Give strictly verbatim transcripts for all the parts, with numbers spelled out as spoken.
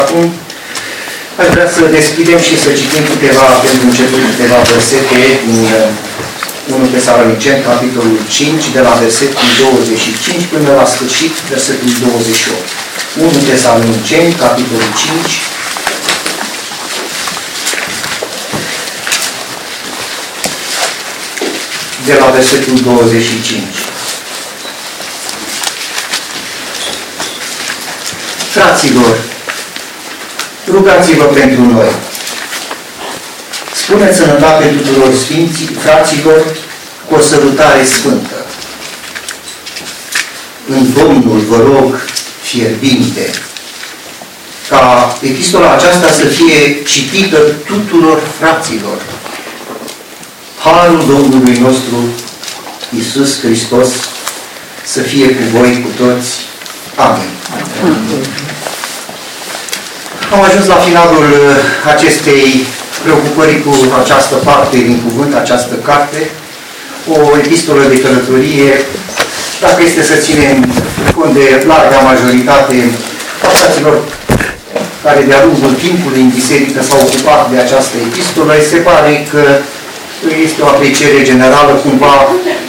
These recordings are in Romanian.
Acum aș vrea să deschidem și să citim câteva, pentru început, câteva versete din unu Tesaloniceni, capitolul cinci, de la versetul douăzeci și cinci până la sfârșit, versetul douăzeci și opt. unu Tesaloniceni, capitolul cinci, de la versetul douăzeci și cinci. Fraților, rugați-vă pentru noi. Spuneți sănătate tuturor sfinții, fraților, cu o sărutare sfântă. În Domnul vă rog fierbinte ca epistola aceasta să fie citită tuturor fraților. Harul Domnului nostru Iisus Hristos să fie cu voi cu toți. Amin. Am ajuns la finalul acestei preocupări cu această parte din cuvânt, această carte, o epistolă de călătorie. Dacă este să ținem cont de larga majoritate a fraților care de-a lungul timpului în biserică s-au ocupat de această epistolă, se pare că este o apreciere generală, cumva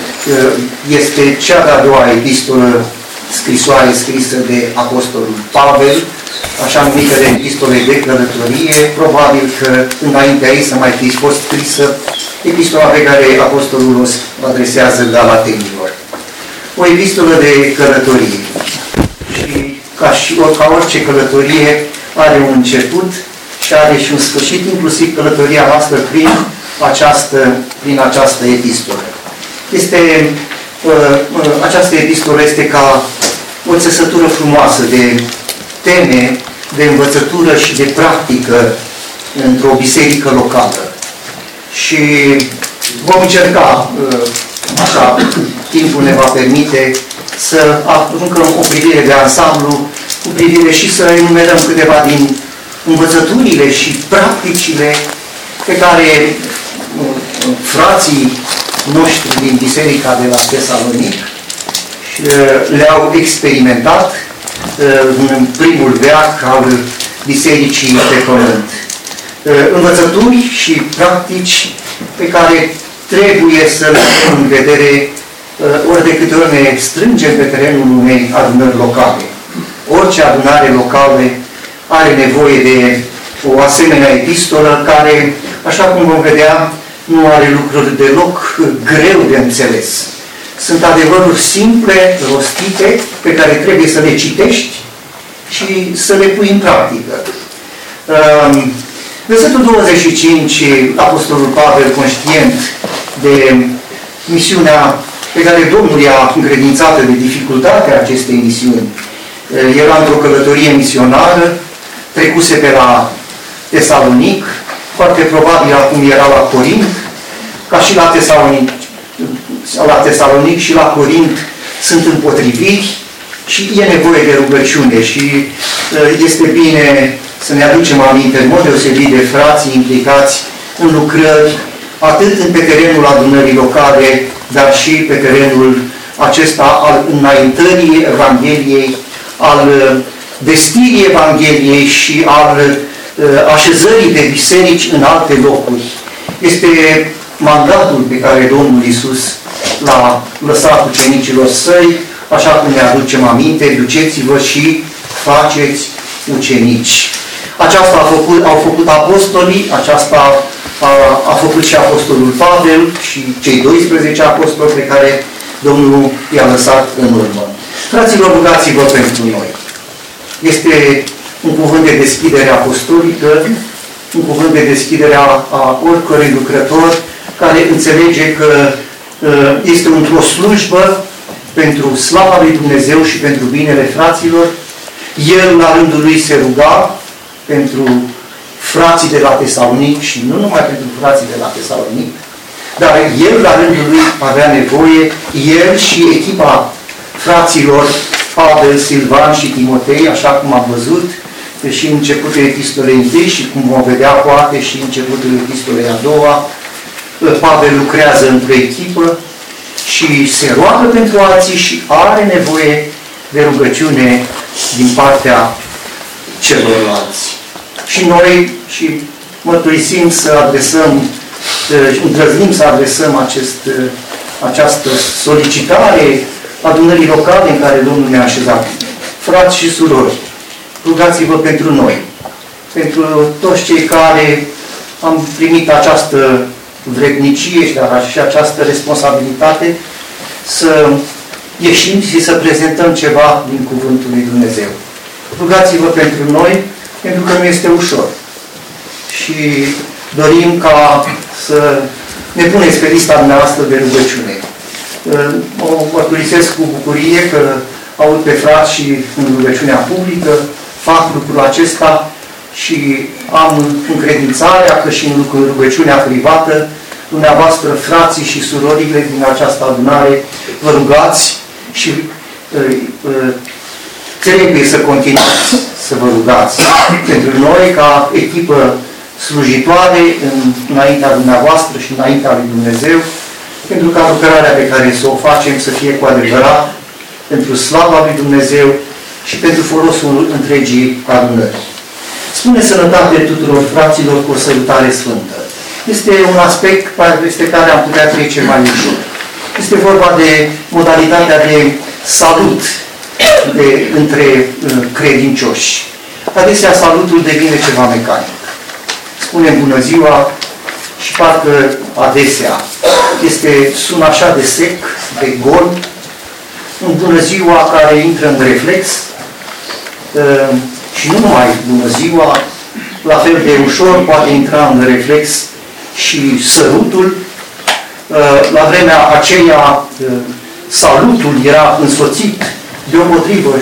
este cea de-a doua epistolă, scrisoare scrisă de Apostolul Pavel, așa numitele epistole de călătorie. Probabil că înaintea ei să mai fi fost scrisă epistola pe care Apostolul o adresează Galatenilor. O epistolă de călătorie. Și ca, și, ca orice călătorie are un început și are și un sfârșit, inclusiv călătoria noastră prin această, prin această epistolă. Este, uh, uh, această epistolă este ca o țesătură frumoasă de teme, de învățătură și de practică într-o biserică locală. Și vom încerca, așa, timpul ne va permite, să aruncăm o privire de ansamblu, cu privire și să enumerăm câteva din învățăturile și practicile pe care frații noștri din biserica de la Tesalonic le-au experimentat în primul veac al bisericii pe pământ. Învățături și practici pe care trebuie să le avem în vedere ori de câte ori ne strângem pe terenul unei adunări locale. Orice adunare locală are nevoie de o asemenea epistolă care, așa cum vom vedea, nu are lucruri deloc greu de înțeles. Sunt adevăruri simple, rostite, pe care trebuie să le citești și să le pui în practică. Versetul douăzeci și cinci, Apostolul Pavel, conștient de misiunea pe care Domnul i-a încredințat, de dificultatea acestei misiuni, era într-o călătorie misionară, trecuse pe la Tesalonic, foarte probabil acum era la Corint, ca și la Tesalonic, la Tesalonic și la Corint sunt împotriviri și e nevoie de rugăciune și este bine să ne aducem aminte în mod deosebit de frații implicați în lucrări, atât pe terenul adunării locale, dar și pe terenul acesta al înaintării Evangheliei, al vestirii Evangheliei și al așezării de biserici în alte locuri. Este mandatul pe care Domnul Iisus l-a lăsat ucenicilor săi, așa cum ne aducem aminte, duceți-vă și faceți ucenici. Aceasta a făcut, au făcut apostolii, aceasta a, a făcut și Apostolul Pavel și cei doisprezece apostoli pe care Domnul i-a lăsat în urmă. Fraților, rugați-vă pentru noi. Este un cuvânt de deschidere apostolică, un cuvânt de deschidere a, a oricărui lucrător care înțelege că este într-o slujbă pentru slava lui Dumnezeu și pentru binele fraților. El, la rândul lui, se ruga pentru frații de la Tesalonic și nu numai pentru frații de la Tesalonic, dar el, la rândul lui, avea nevoie, el și echipa fraților Pavel, Silvan și Timotei, așa cum am văzut și începutul epistolei întâi și cum vom vedea poate și începutul epistolei a doua, Pavel lucrează într-o echipă și se roagă pentru alții și are nevoie de rugăciune din partea celorlalți. Și noi și mărturisim să adresăm, îndrăznim să adresăm acest, această solicitare adunării locale în care Domnul ne-a așezat. Frați și surori, rugați-vă pentru noi, pentru toți cei care am primit această vrednicie și această responsabilitate să ieșim și să prezentăm ceva din Cuvântul lui Dumnezeu. Rugați-vă pentru noi, pentru că nu este ușor. Și dorim ca să ne puneți pe lista dumneavoastră de rugăciune. O mărturisesc cu bucurie că aud pe frați și în rugăciunea publică, fac lucrul acesta și am încredințarea că și în rugăciunea privată, dumneavoastră, frații și surorile din această adunare, vă rugați și uh, uh, trebuie să continuați să vă rugați pentru noi ca echipă slujitoare în, înaintea dumneavoastră și înaintea lui Dumnezeu, pentru ca lucrarea pe care să o facem să fie cu adevărat pentru slava lui Dumnezeu și pentru folosul întregii adunări. Spune sănătate tuturor fraților cu o sărutare sfântă. Este un aspect peste care am putea trece mai ușor. Este vorba de modalitatea de salut de, între uh, credincioși. Adesea salutul devine ceva mecanic. Spunem bună ziua și parcă adesea este, sună așa de sec, de gol, un bună ziua care intră în reflex uh, și nu numai bună ziua, la fel de ușor poate intra în reflex și sărutul. La vremea aceea salutul era însoțit deopotrivă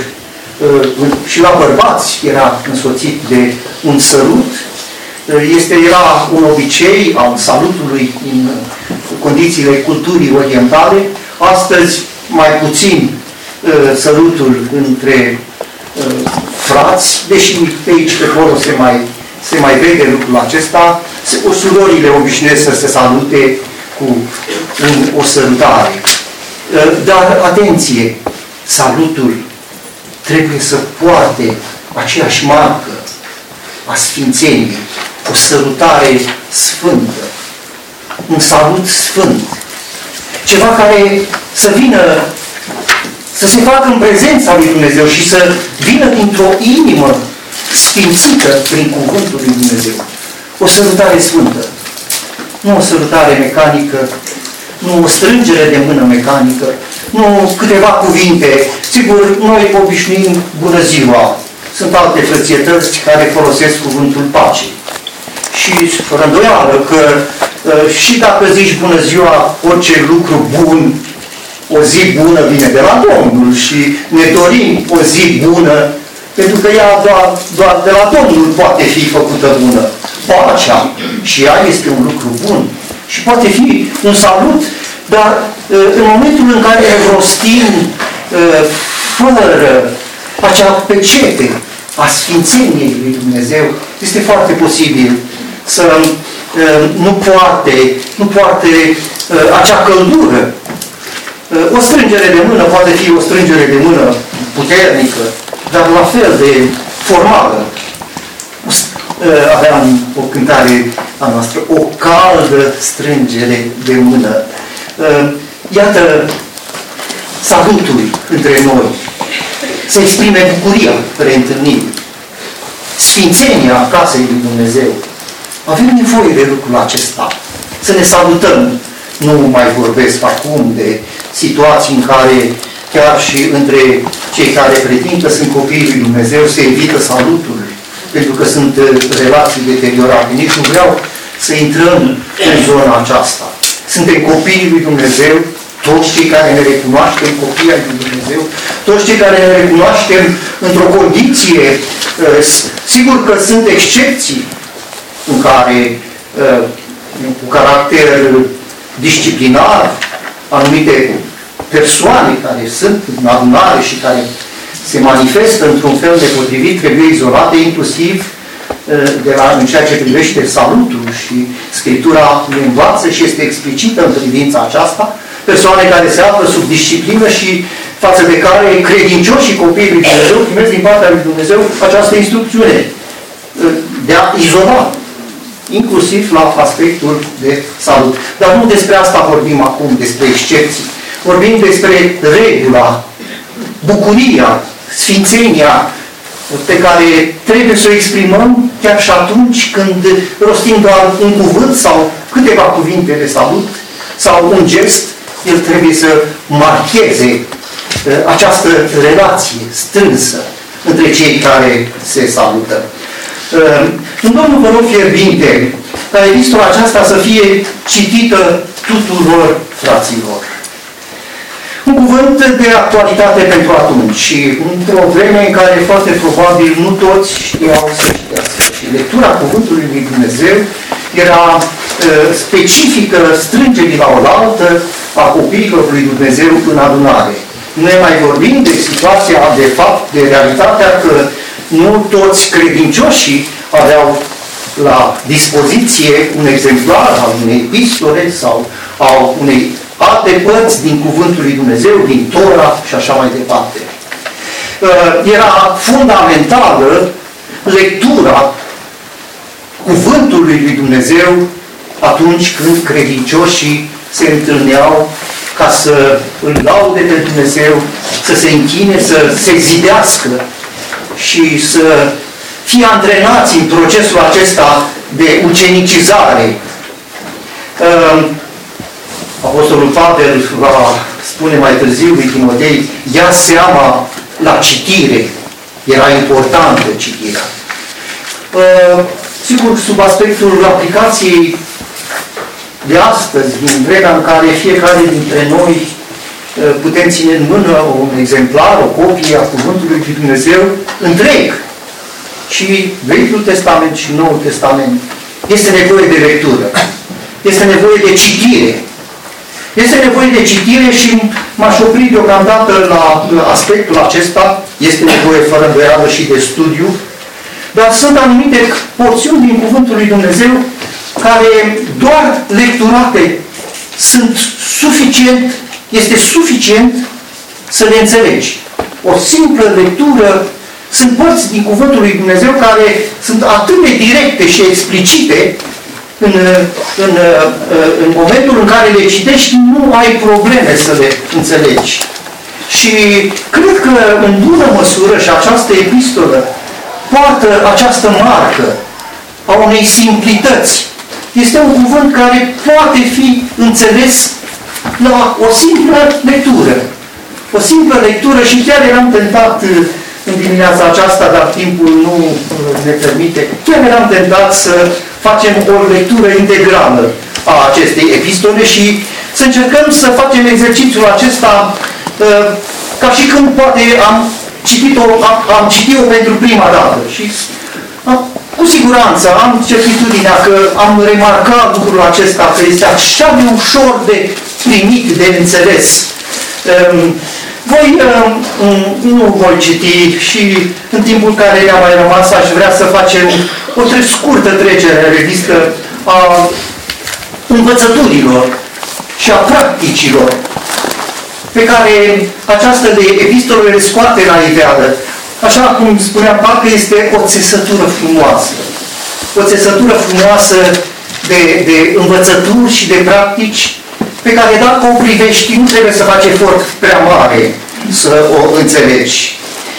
și la bărbați era însoțit de un sărut. Este, era un obicei al salutului în condițiile culturii orientale. Astăzi mai puțin sărutul între frați, deși pe aici pe acolo se mai, se mai vede lucrul acesta. Surorile obișnuiesc să se salute cu un, o sărutare. Dar, atenție, salutul trebuie să poarte aceeași marcă a sfințeniei, o sărutare sfântă, un salut sfânt, ceva care să vină, să se facă în prezența lui Dumnezeu și să vină dintr-o inimă sfințită prin Cuvântul lui Dumnezeu. O sărutare sfântă. Nu o sărutare mecanică, nu o strângere de mână mecanică, nu câteva cuvinte. Sigur, noi obișnuim bună ziua. Sunt alte frățietăți care folosesc cuvântul pacei. Și fără îndoială că și dacă zici bună ziua, orice lucru bun, o zi bună vine de la Domnul și ne dorim o zi bună, pentru că ea doar, doar de la Domnul poate fi făcută bună. Pacea și ea este un lucru bun și poate fi un salut, dar în momentul în care rostim fără acea pecete a sfințeniei lui Dumnezeu, este foarte posibil să nu poarte, nu poarte acea căldură. O strângere de mână poate fi o strângere de mână puternică, dar la fel de formală. Aveam o cântare a noastră, o caldă strângere de mână. Iată salutul între noi, să exprime bucuria reîntâlnirii, sfințenia casei lui Dumnezeu. Avem nevoie de lucrul acesta, să ne salutăm. Nu mai vorbesc acum de situații în care chiar și între cei care pretind că sunt copiii lui Dumnezeu se evită salutul, pentru că sunt relații deteriorate. Nici nu vreau să intrăm în zona aceasta. Suntem copiii lui Dumnezeu, toți cei care ne recunoaștem copiii lui Dumnezeu, toți cei care ne recunoaștem într-o condiție, sigur că sunt excepții în care, cu caracter disciplinar, anumite persoane care sunt în adunare și care se manifestă într-un fel nepotrivit, trebuie izolate, inclusiv de la, în ceea ce privește salutul și Scriptura ne învață și este explicită în privința aceasta, persoane care se află sub disciplină și față de care credincioșii copiii lui Dumnezeu primesc din partea lui Dumnezeu această instrucțiune de a izola, inclusiv la aspectul de salut. Dar nu despre asta vorbim acum, despre excepții. Vorbim despre regula, bucuria, sfințenia pe care trebuie să o exprimăm chiar și atunci când rostim doar un cuvânt sau câteva cuvinte de salut sau un gest, el trebuie să marcheze această relație strânsă între cei care se salută. În Domnul vă rog fierbinte ca epistola aceasta să fie citită tuturor fraților. Un cuvânt de actualitate pentru atunci și într-o vreme în care foarte probabil nu toți știau să citească. Și lectura cuvântului lui Dumnezeu era uh, specifică strângerii la oaltă a copiilor lui Dumnezeu în adunare. Noi mai vorbim de situația de fapt, de realitatea că nu toți credincioșii aveau la dispoziție un exemplar al unei epistole sau al unei alte părți din Cuvântul lui Dumnezeu, din Tora și așa mai departe. Era fundamentală lectura Cuvântului lui Dumnezeu atunci când credincioșii se întâlneau ca să îl laude pe Dumnezeu, să se închine, să se zidească și să fie antrenați în procesul acesta de ucenicizare. Apostolul Pavel va spune mai târziu lui Timotei, ia seama la citire. Era importantă citirea. Sigur, sub aspectul aplicației de astăzi, din vremea în care fiecare dintre noi putem ține în mână un exemplar, o copie a Cuvântului lui Dumnezeu întreg, și Vechiul Testament și Noul Testament, este nevoie de lectură, este nevoie de citire. Este nevoie de citire și m-aș opri deocamdată la aspectul acesta, este nevoie fără îndoială și de studiu, dar sunt anumite porțiuni din Cuvântul lui Dumnezeu care doar lecturate sunt suficient, este suficient să le înțelegi. O simplă lectură, sunt părți din Cuvântul lui Dumnezeu care sunt atât de directe și explicite, în, în, în momentul în care le citești, nu ai probleme să le înțelegi. Și cred că, în bună măsură, și această epistolă poartă această marcă a unei simplități. Este un cuvânt care poate fi înțeles la o simplă lectură. O simplă lectură și chiar eram tentat în dimineața aceasta, dar timpul nu ne permite, chiar eram tentat să facem o lectură integrală a acestei epistole și să încercăm să facem exercițiul acesta ca și când poate am citit-o am, am citit-o pentru prima dată. Și am, cu siguranță am certitudinea că am remarcat lucrul acesta, că este așa de ușor de primit, de înțeles. Voi nu voi citi și în timpul care ne-a mai rămas aș vrea să facem o scurtă trecere în revistă a învățăturilor și a practicilor pe care această de epistolă le scoate la iveală. Așa cum spuneam, parcă este o țesătură frumoasă. O țesătură frumoasă de, de învățături și de practici pe care dacă o privești, nu trebuie să faci efort prea mare să o înțelegi.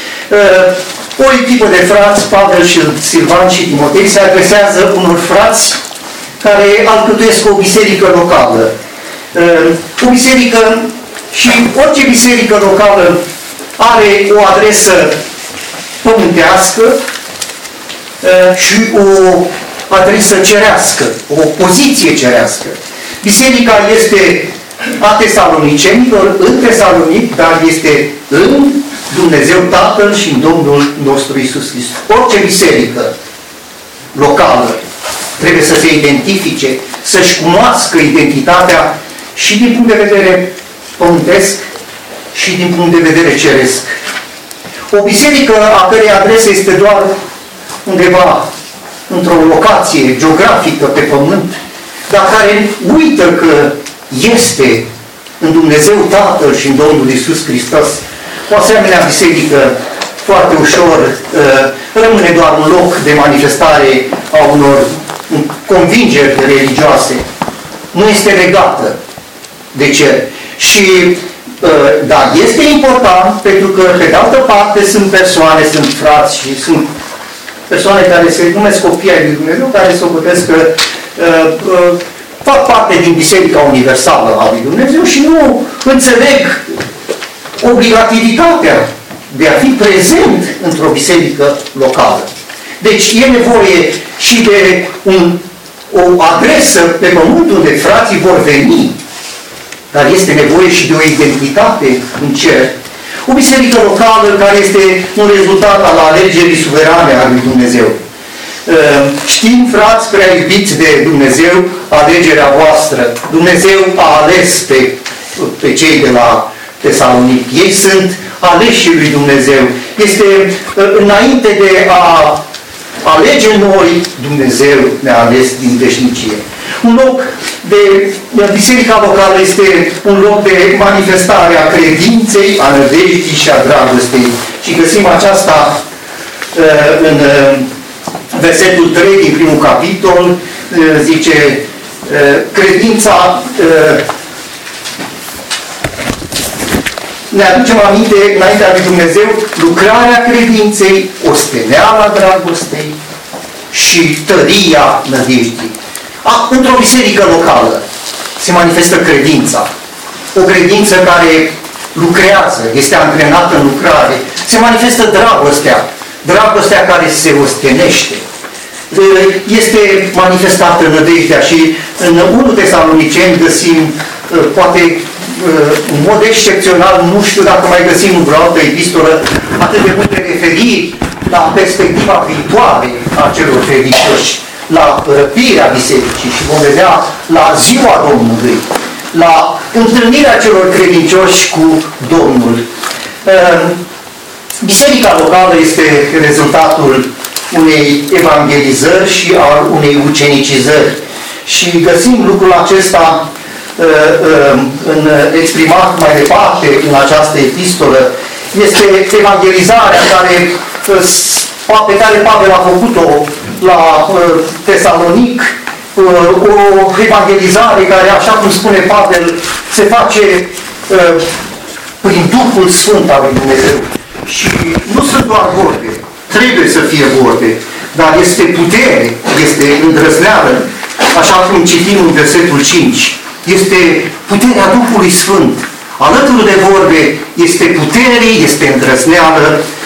O echipă de frați, Pavel și Silvan și Timotei, se adresează unor frați care alcătuiesc o biserică locală. O biserică, și orice biserică locală are o adresă pământească și o adresă cerească, o poziție cerească. Biserica este a tesalonicenilor, în Tesalonic, dar este în Dumnezeu Tatăl și în Domnul nostru Iisus Hristos. Orice biserică locală trebuie să se identifice, să-și cunoască identitatea și din punct de vedere pământesc și din punct de vedere ceresc. O biserică a cărei adresă este doar undeva într-o locație geografică pe pământ, dar care uită că este în Dumnezeu Tatăl și în Domnul Iisus Hristos, o asemenea biserică foarte ușor rămâne doar un loc de manifestare a unor convingeri religioase. Nu este legată de cer. Și, dar este important pentru că, pe de altă parte, sunt persoane, sunt frați și sunt persoane care se numesc copii ai lui Dumnezeu, care se obotesc că uh, uh, fac parte din Biserica Universală a lui Dumnezeu și nu înțeleg obligativitatea de a fi prezent într-o biserică locală. Deci e nevoie și de un, o adresă pe pământ unde frații vor veni, dar este nevoie și de o identitate în cer. O biserică locală care este un rezultat al alegerii suverane a lui Dumnezeu. Știm, frați prea iubiți de Dumnezeu, alegerea voastră. Dumnezeu a ales pe, pe cei de la Tesalonic. Ei sunt aleșii lui Dumnezeu. Este înainte de a alege noi, Dumnezeu ne-a ales din veșnicie. Un loc de, biserica locală este un loc de manifestare a credinței, a nădejdii și a dragostei. Și găsim aceasta în versetul trei din primul capitol, zice, credința, ne aducem aminte, înaintea lui Dumnezeu, lucrarea credinței, osteneala dragostei și tăria nădejdii. Într-o biserică locală se manifestă credința. O credință care lucrează, este antrenată în lucrare. Se manifestă dragostea. Dragostea care se ostenește. Este manifestată nădejdea și în unu Tesaloniceni găsim, poate în mod excepțional, nu știu dacă mai găsim în vreo altă epistolă, atât de multe referiri la perspectiva viitoare a celor credincioși, la răpirea bisericii și vom vedea la ziua Domnului, la întâlnirea celor credincioși cu Domnul. Biserica locală este rezultatul unei evangelizări și al unei ucenicizări. Și găsim lucrul acesta în exprimat mai departe în această epistolă. Este evangelizarea care, pe care Pavel a făcut-o la Tesalonic, o evangelizare care, așa cum spune Pavel, se face prin Duhul Sfânt al lui Dumnezeu. Și nu sunt doar vorbe, trebuie să fie vorbe, dar este putere, este îndrăzneală, așa cum citim în versetul cinci. Este puterea Duhului Sfânt. Alături de vorbe este putere, este îndrăzneală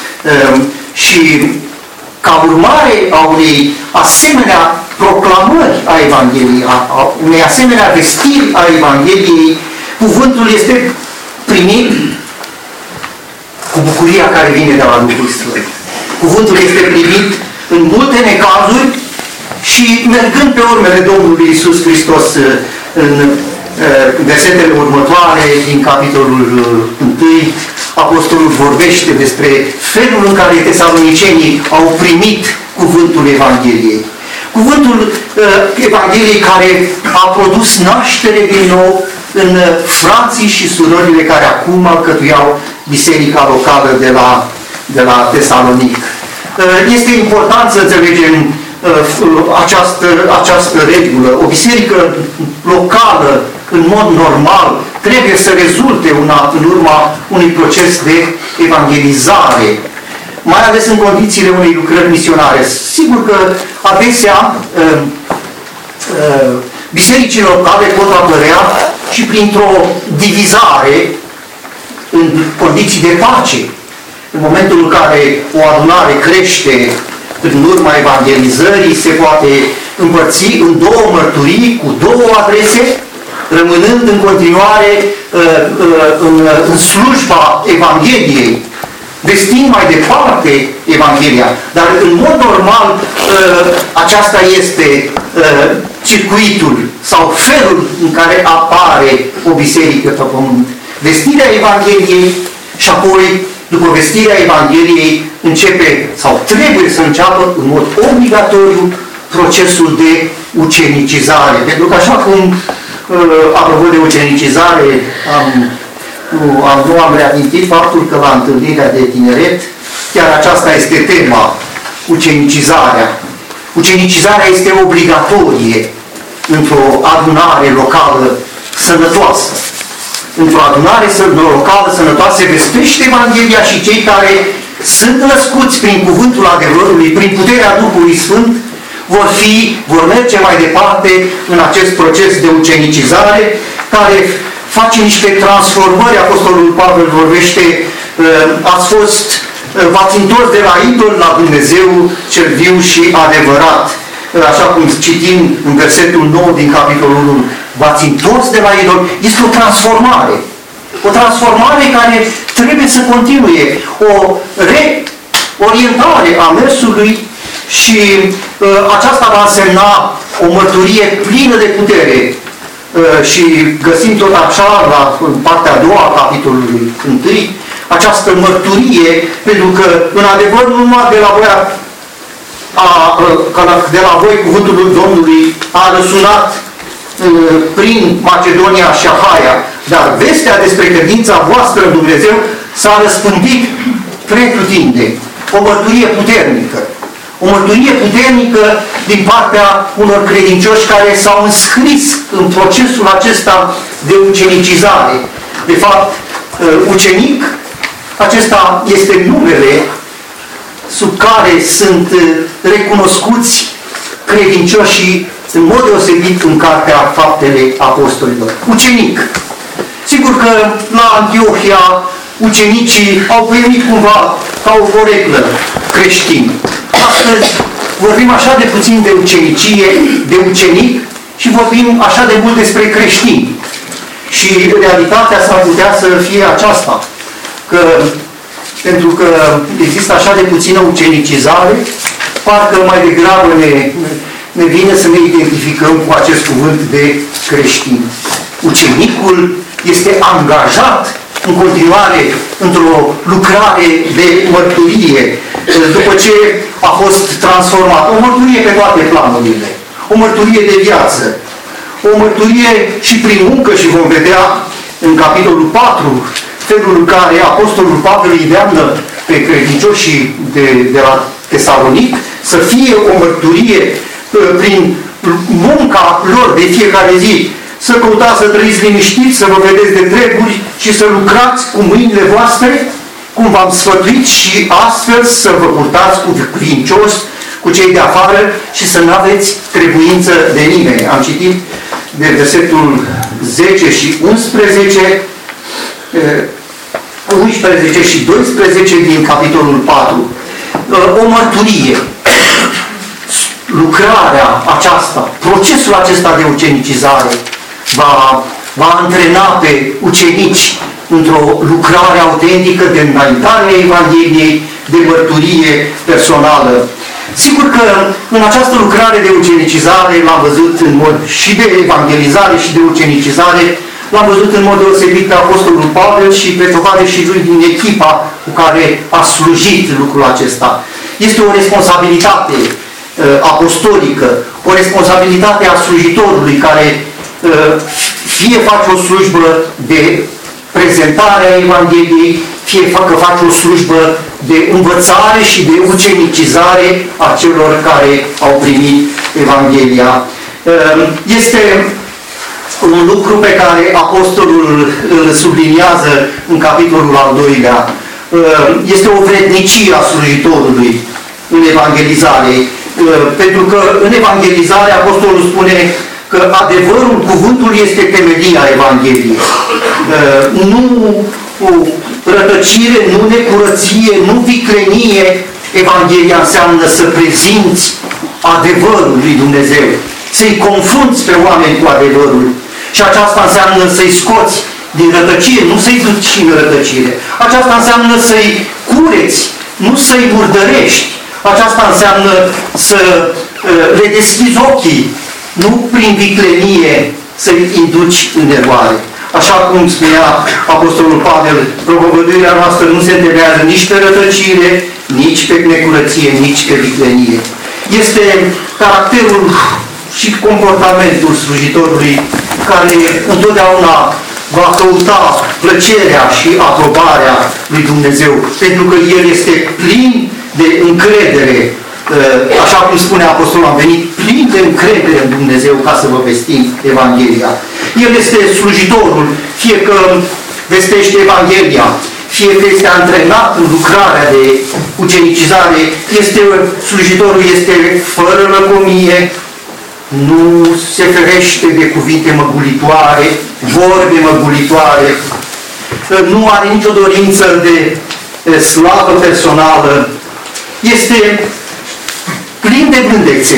și ca urmare a unei asemenea proclamări a Evangheliei, a, a unei asemenea vestiri a Evangheliei, cuvântul este primit cu bucuria care vine de la Duhul Sfânt. Cuvântul este primit în multe necazuri și mergând pe urmele Domnului Iisus Hristos în versetele următoare din capitolul unu, Apostolul vorbește despre felul în care tesalonicenii au primit cuvântul Evangheliei. Cuvântul Evangheliei care a produs naștere din nou în frații și surorile care acum alcătuiau biserica locală de la, de la Tesalonic. Este important să înțelegem această, această regulă. O biserică locală, în mod normal, trebuie să rezulte una, în urma unui proces de evangelizare, mai ales în condițiile unei lucrări misionare. Sigur că adesea uh, uh, bisericile locale pot apărea și printr-o divizare în condiții de pace. În momentul în care o adunare crește în urma evangelizării, se poate împărți în două mărturii cu două adrese, rămânând în continuare în, în slujba Evangheliei, vestind mai departe Evanghelia. Dar în mod normal aceasta este circuitul sau felul în care apare o biserică pe pământ. Vestirea Evangheliei și apoi, după vestirea Evangheliei, începe sau trebuie să înceapă în mod obligatoriu procesul de ucenicizare. Pentru că așa cum, apropo de ucenicizare, am nu am, nu am reamintit faptul că la întâlnirea de tineret, chiar aceasta este tema, ucenicizarea. Ucenicizarea este obligatorie într-o adunare locală sănătoasă. Într-o adunare locală sănătoasă se vespește Evanghelia și cei care sunt născuți prin cuvântul adevărului, prin puterea Duhului Sfânt, vor fi, vor merge mai departe în acest proces de ucenicizare, care face niște transformări. Apostolul Pavel vorbește, ați fost, v-ați întors de la idol la Dumnezeu cel viu și adevărat. Așa cum citim în versetul nouă din capitolul unu, v-ați întors de la idol, este o transformare. O transformare care trebuie să continue, o reorientare a mersului și uh, aceasta va însemna o mărturie plină de putere. Uh, și găsim tot așa, la partea a doua a capitolului întâi, această mărturie, pentru că, în adevăr, nu numai de la voi, a, a, de la voi cuvântul Domnului a răsunat uh, prin Macedonia și Ahaia, dar vestea despre credința voastră în Dumnezeu s-a răspândit pretutindeni. O mărturie puternică. O mărturie puternică din partea unor credincioși care s-au înscris în procesul acesta de ucenicizare. De fapt, ucenic, acesta este numele sub care sunt recunoscuți credincioșii în mod deosebit în Cartea Faptele Apostolilor. Ucenic. Sigur că la Antiohia ucenicii au venit cumva ca o poreclă creștină. Astăzi vorbim așa de puțin de ucenicie, de ucenic și vorbim așa de mult despre creștini. Și realitatea s-ar putea să fie aceasta, că pentru că există așa de puțină ucenicizare, parcă mai degrabă ne, ne vine să ne identificăm cu acest cuvânt de creștin. Ucenicul este angajat în continuare într-o lucrare de mărturie, după ce a fost transformat. O mărturie pe toate planurile, o mărturie de viață, o mărturie și prin muncă, și vom vedea în capitolul patru felul în care Apostolul Pavel îi îndeamnă pe credincioșii de, de la Tesalonic să fie o mărturie prin munca lor de fiecare zi. Să căutați să trăiți liniștiți, să vă vedeți de treburi și să lucrați cu mâinile voastre, cum v-am sfătuit, și astfel să vă purtați cu cuvincios cu cei de afară și să nu aveți trebuință de nimeni. Am citit de versetul zece și unsprezece, unsprezece și doisprezece din capitolul patru. O mărturie. Lucrarea aceasta, procesul acesta de ucenicizare va, va antrena pe ucenici într-o lucrare autentică de înaintare a Evangheliei, de mărturie personală. Sigur că în această lucrare de ucenicizare l-am văzut în mod și de evangelizare și de ucenicizare, l-am văzut în mod deosebit pe Apostolul Pavel și pe toate și lui din echipa cu care a slujit lucrul acesta. Este o responsabilitate apostolică, o responsabilitate a slujitorului care fie face o slujbă de prezentare a Evangheliei, fie că face o slujbă de învățare și de ucenicizare a celor care au primit Evanghelia. Este un lucru pe care Apostolul îl subliniază în capitolul al doilea. Este o vrednicie a slujitorului în evangelizare. Pentru că în evangelizare Apostolul spune că adevărul, cuvântul este temelia Evangheliei. Nu rătăcire, nu necurăție, nu viclenie. Evanghelia înseamnă să prezinți adevărul lui Dumnezeu, să-i confrunți pe oameni cu adevărul. Și aceasta înseamnă să-i scoți din rătăcire, nu să-i duci în rătăcire. Aceasta înseamnă să-i cureți, nu să-i murdărești. Aceasta înseamnă să le deschizi ochii, nu prin viclenie să-i induci în eroare. Așa cum spunea Apostolul Pavel, propovăduirea noastră nu se întemeiază nici pe rătăcire, nici pe necurăție, nici pe viclenie. Este caracterul și comportamentul slujitorului care întotdeauna va căuta plăcerea și aprobarea lui Dumnezeu, pentru că El este plin de încredere, așa cum spune Apostolul, am venit plin de încredere în Dumnezeu ca să vă vestim Evanghelia. El este slujitorul, fie că vestește Evanghelia, fie că este antrenat în lucrarea de ucenicizare, este, slujitorul este fără lăcomie, nu se ferește de cuvinte măgulitoare, vorbe măgulitoare, nu are nicio dorință de slavă personală, este plin de blândețe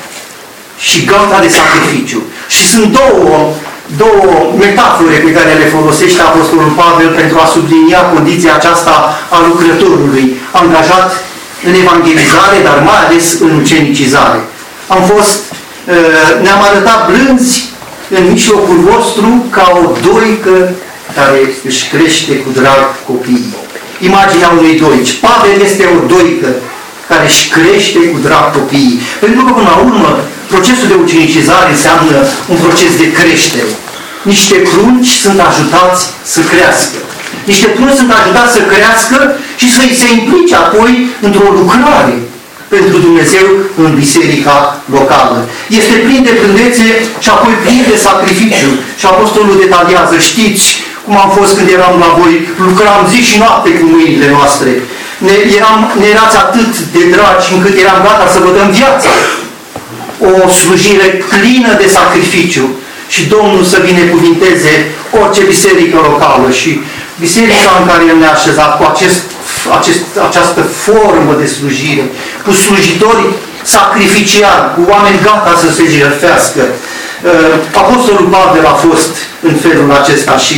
și gata de sacrificiu. Și sunt două, două metafore pe care le folosește Apostolul Pavel pentru a sublinia condiția aceasta a lucrătorului angajat în evangelizare, dar mai ales în ucenicizare. Am fost, ne-am arătat blânzi în mijlocul vostru ca o doică care își crește cu drag copiii. Imaginea unui doici. Pavel este o doică care își crește cu drag copiii. Pentru că, până la urmă, procesul de ucenicizare înseamnă un proces de creștere. Niște prunci sunt ajutați să crească. Niște prunci sunt ajutați să crească și să-i se implice apoi într-o lucrare pentru Dumnezeu în biserica locală. Este plin de blândețe și apoi plin de sacrificiu. Și Apostolul detaliază, știți cum am fost când eram la voi, lucram zi și noapte cu mâinile noastre. Ne, eram, ne erați atât de dragi încât eram gata să vă dăm viața. O slujire plină de sacrificiu. Și Domnul să binecuvinteze orice biserică locală și biserica în care El ne-a așezat cu acest, acest, această formă de slujire, cu slujitori sacrificiali, cu oameni gata să se jertfească. Apostolul Pavel a fost în felul acesta și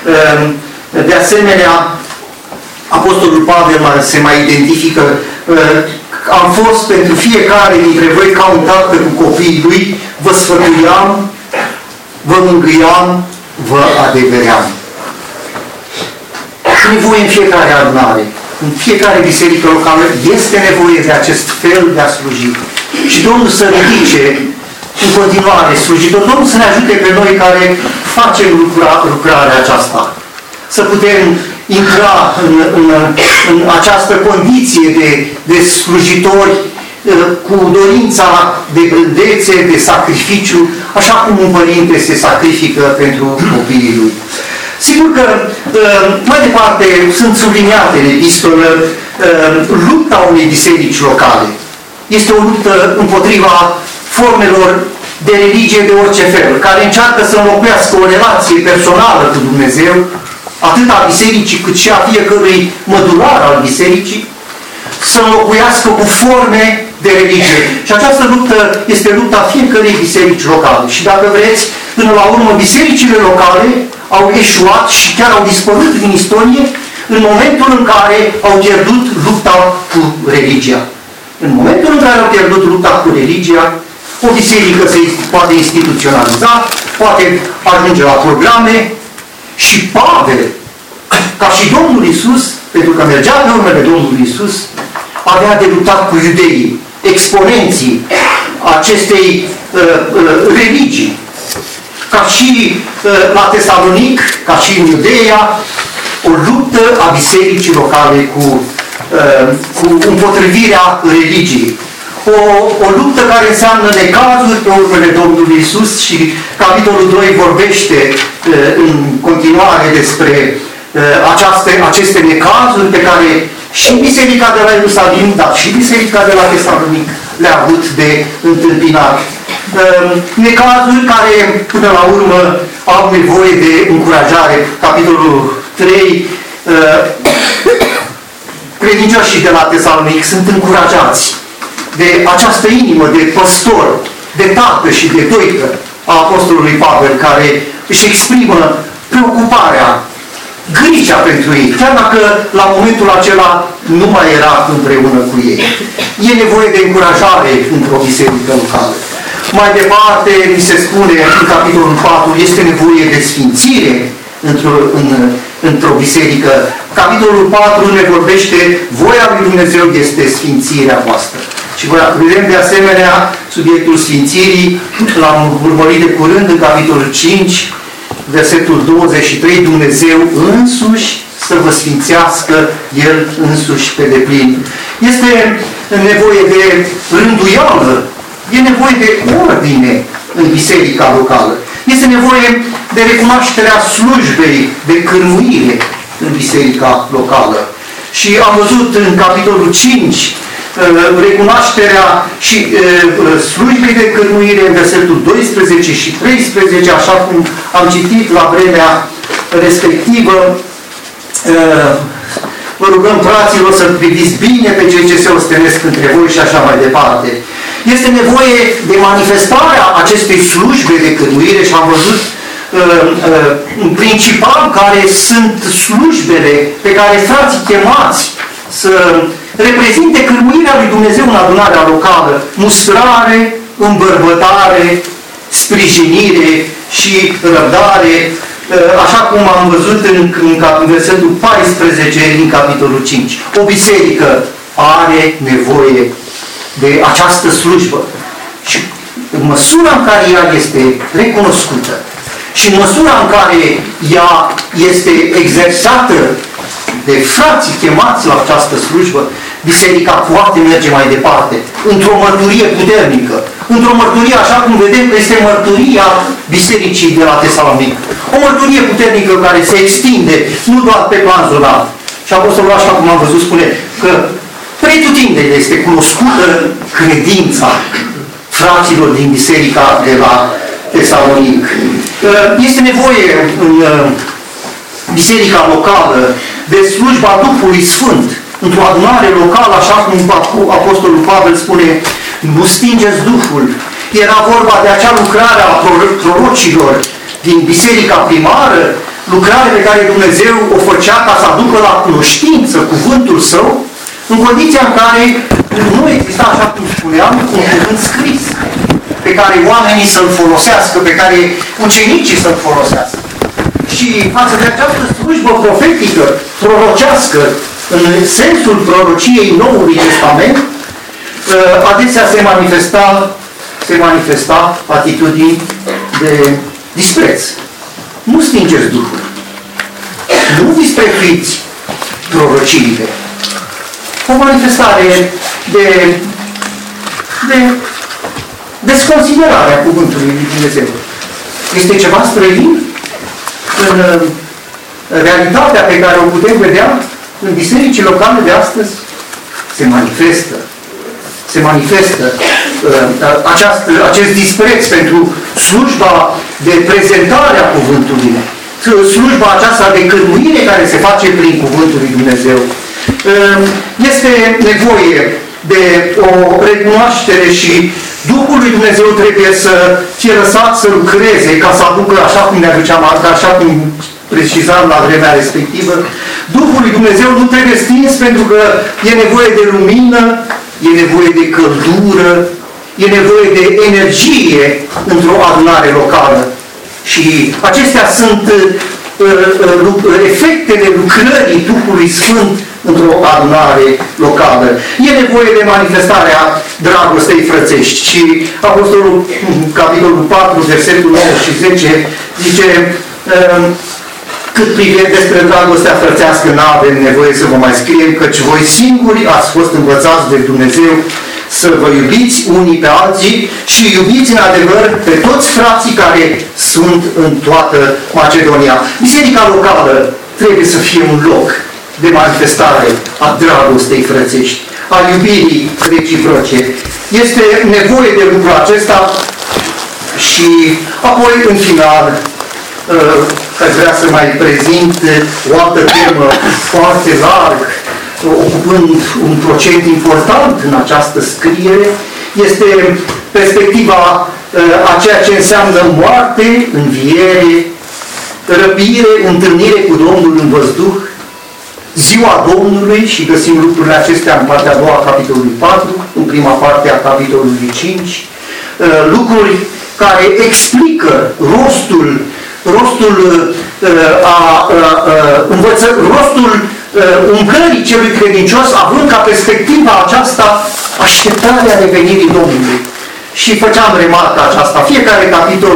de asemenea Apostolul Pavel se mai identifică, am fost pentru fiecare dintre voi ca un tată cu copiii lui, vă sfătuiam, vă mângâiam, vă adeveream. Nevoie în fiecare adunare, în fiecare biserică locală, este nevoie de acest fel de a sluji. Și Domnul să ridice în continuare slujitor. Domnul să ne ajute pe noi care facem lucra, lucrarea aceasta. Să putem intra în, în, în această condiție de, de slujitori cu dorința de blândețe, de sacrificiu, așa cum un părinte se sacrifică pentru copiii lui. Sigur că mai departe sunt subliniate în epistolă lupta unei biserici locale. Este o luptă împotriva formelor de religie de orice fel, care încearcă să înlocuiască o relație personală cu Dumnezeu, atât a bisericii cât și a fiecărui mădular al bisericii, să înlocuiască cu forme de religie. Și această luptă este lupta fiecărei biserici locale. Și dacă vreți, până la urmă, bisericile locale au eșuat și chiar au dispărut din istorie în momentul în care au pierdut lupta cu religia. În momentul în care au pierdut lupta cu religia, o biserică se poate instituționaliza, poate ajunge la programe și Pavel, ca și Domnul Iisus, pentru că mergea pe urmele Domnului Iisus, avea de luptat cu iudeii, exponenții acestei uh, uh, religii. Ca și uh, la Tesalonic, ca și în Iudeea, o luptă a bisericii locale cu, uh, cu împotrivirea religiei. O, o luptă care înseamnă necazuri pe urmele Domnului Iisus și capitolul doi vorbește uh, în continuare despre uh, aceaste, aceste necazuri pe care și biserica de la Ierusalim, dar și biserica de la Tesalonic le-a avut de întâmpinat. Necazuri care, până la urmă, au nevoie de încurajare. Capitolul trei, credincioșii de la Tesalonic sunt încurajați de această inimă de păstor, de tată și de doică a Apostolului Pavel, care își exprimă preocuparea, grija pentru ei, chiar dacă la momentul acela nu mai era împreună cu ei. E nevoie de încurajare într-o biserică locală. Mai departe, mi se spune în capitolul patru, este nevoie de sfințire într-o, în, într-o biserică. Capitolul patru ne vorbește, voia lui Dumnezeu este sfințirea voastră. Și vedem de asemenea subiectul sfințirii, l-am urmărit de curând în capitolul cinci, versetul douăzeci și trei, Dumnezeu însuși să vă sfințească El însuși pe deplin. Este nevoie de rânduială, e nevoie de ordine în biserica locală. Este nevoie de recunoașterea slujbei de cârmuire în biserica locală. Și am văzut în capitolul cinci recunoașterea și slujbei de cârmuire în versetul doisprezece și treisprezece, așa cum am citit la vremea respectivă. Vă rugăm, fraților, să priviți bine pe cei ce se ostenesc între voi și așa mai departe. Este nevoie de manifestarea acestei slujbe de cârmuire și am văzut în principal care sunt slujbele pe care frații chemați să reprezinte cârmuirea lui Dumnezeu în adunarea locală: mustrare, îmbărbătare, sprijinire și răbdare, așa cum am văzut în, în, în versetul paisprezece din capitolul cinci. O biserică are nevoie de această slujbă și în măsura în care ea este recunoscută și în măsura în care ea este exersată de frații chemați la această slujbă, biserica poate merge mai departe, într-o mărturie puternică, într-o mărturie așa cum vedem că este mărturia bisericii de la Tesalonic. O mărturie puternică care se extinde nu doar pe plan zonal. Și Apostolul, așa cum am văzut, spune că pretutindeni este cunoscută credința fraților din biserica de la Tesalonic. Este nevoie în biserica locală de slujba Duhului Sfânt, într-o adunare locală, așa cum Apostolul Pavel spune, nu stingeți Duhul. Era vorba de acea lucrare a prorocilor din biserica primară, lucrare pe care Dumnezeu o făcea ca să aducă la cunoștință cuvântul Său, în condiția în care nu exista, așa cum spuneam, un cuvânt scris, pe care oamenii să-l folosească, pe care ucenicii să-l folosească. Și față de această slujbă profetică, prorocească, în sensul prorociei Noului Testament, adesea se manifesta, se manifesta atitudini de dispreț. Nu stingeți Duhul. Nu disprețuiți prorociile. O manifestare de, de desconsiderare a cuvântului lui Dumnezeu. Este ceva străin în realitatea pe care o putem vedea în bisericii locale de astăzi. Se manifestă. Se manifestă uh, această, acest dispreț pentru slujba de prezentare a cuvântului, slujba aceasta de cârmuire care se face prin cuvântul lui Dumnezeu. Uh, este nevoie de o recunoaștere și Duhul lui Dumnezeu trebuie să fie lăsat să lucreze ca să aducă, așa cum ne aduceam, așa cum precizam la vremea respectivă. Duhul lui Dumnezeu nu trebuie stins pentru că e nevoie de lumină, e nevoie de căldură, e nevoie de energie într-o adunare locală. Și acestea sunt uh, uh, efectele lucrării Duhului Sfânt într-o adunare locală. E nevoie de manifestarea dragostei frățești. Și Apostolul, capitolul patru, versetul nouă și zece, zice uh, cât privim despre dragostea frățească, n-avem nevoie să vă mai scriem, căci voi singuri ați fost învățați de Dumnezeu să vă iubiți unii pe alții și iubiți în adevăr pe toți frații care sunt în toată Macedonia. Biserica locală trebuie să fie un loc de manifestare a dragostei frățești, a iubirii reciproce. Este nevoie de lucrul acesta și apoi, în final, aș vrea să mai prezint o altă temă foarte larg, ocupând un procent important în această scriere, este perspectiva a ceea ce înseamnă moarte, înviere, răpire, întâlnire cu Domnul în văzduh, ziua Domnului, și găsim lucrurile acestea în partea a doua a capitolului patru, în prima parte a capitolului cinci, lucruri care explică rostul rostul a, a, a, învăță, rostul umblării celui credincios, având ca perspectiva aceasta așteptarea revenirii Domnului. Și făceam remarca aceasta. Fiecare capitol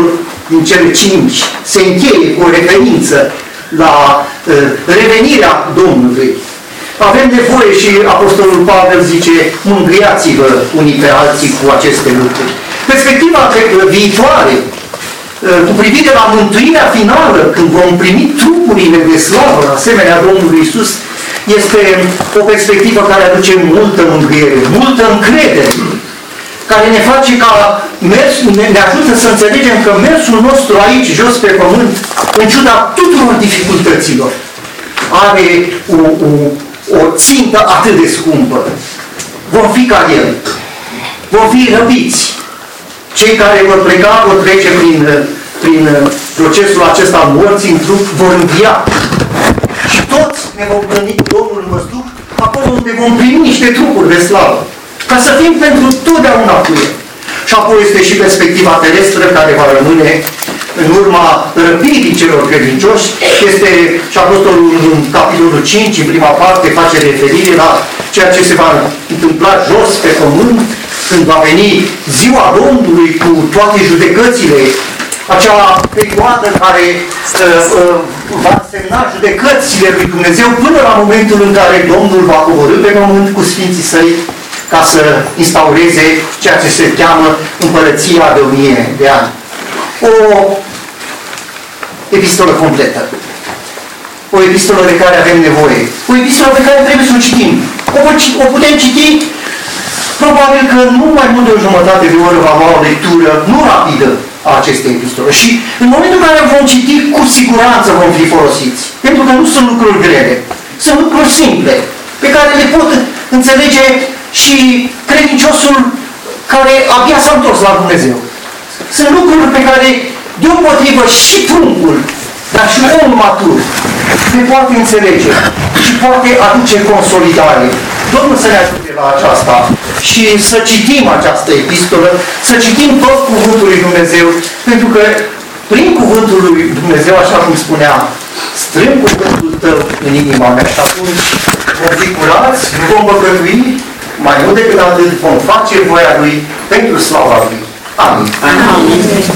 din cele cinci se încheie cu o referință la uh, revenirea Domnului. Avem nevoie și Apostolul Pavel zice, mângâiați-vă unii pe alții cu aceste lucruri. Perspectiva viitoare, cu privire la mântuirea finală, când vom primi trupurile de slavă, asemenea Domnului Iisus, este o perspectivă care aduce multă mângâiere, multă încredere, care ne face ca mers, ne, ne ajută să înțelegem că mersul nostru aici, jos pe pământ, în ciuda tuturor dificultăților, are o, o, o țintă atât de scumpă. Vom fi ca El. Vom fi răpiți. Cei care vor pleca, vor trece prin, prin procesul acesta al morții în trup, vor învia. Și toți ne vom gândi cu Domnul în văzduh, acolo unde vom primi niște trupuri de slavă. Ca să fim pentru totdeauna cu El. Și apoi este și perspectiva terestră care va rămâne în urma răpirii celor credincioși. Este și Apostolul în capitolul cinci, în prima parte, face referire la ceea ce se va întâmpla jos pe pământ, când va veni ziua Domnului cu toate judecățile, acea perioadă care uh, uh, va semna judecățile lui Dumnezeu până la momentul în care Domnul va coborî pe pământ cu Sfinții Săi ca să instaureze ceea ce se cheamă Împărăția de o mie de ani. O epistolă completă. O epistolă de care avem nevoie. O epistolă pe care trebuie să o citim. O, o putem citi. Probabil că nu mai mult de o jumătate de oră va avea o lectură nu rapidă a acestei epistole. Și în momentul în care vom citi, cu siguranță vom fi folosiți. Pentru că nu sunt lucruri grele. Sunt lucruri simple, pe care le pot înțelege și credinciosul care abia s-a întors la Dumnezeu. Sunt lucruri pe care, deopotrivă, și pruncul, dar și omul matur le poate înțelege și poate aduce consolidare. Domnul să ne ajute la aceasta și să citim această epistolă, să citim tot cuvântul lui Dumnezeu, pentru că prin cuvântul lui Dumnezeu, așa cum spunea, strâng cuvântul tău în inima mea și atunci vom fi curați, nu vom păcătui, mai mult decât atât vom face voia Lui pentru slava Lui. Amin. Amin.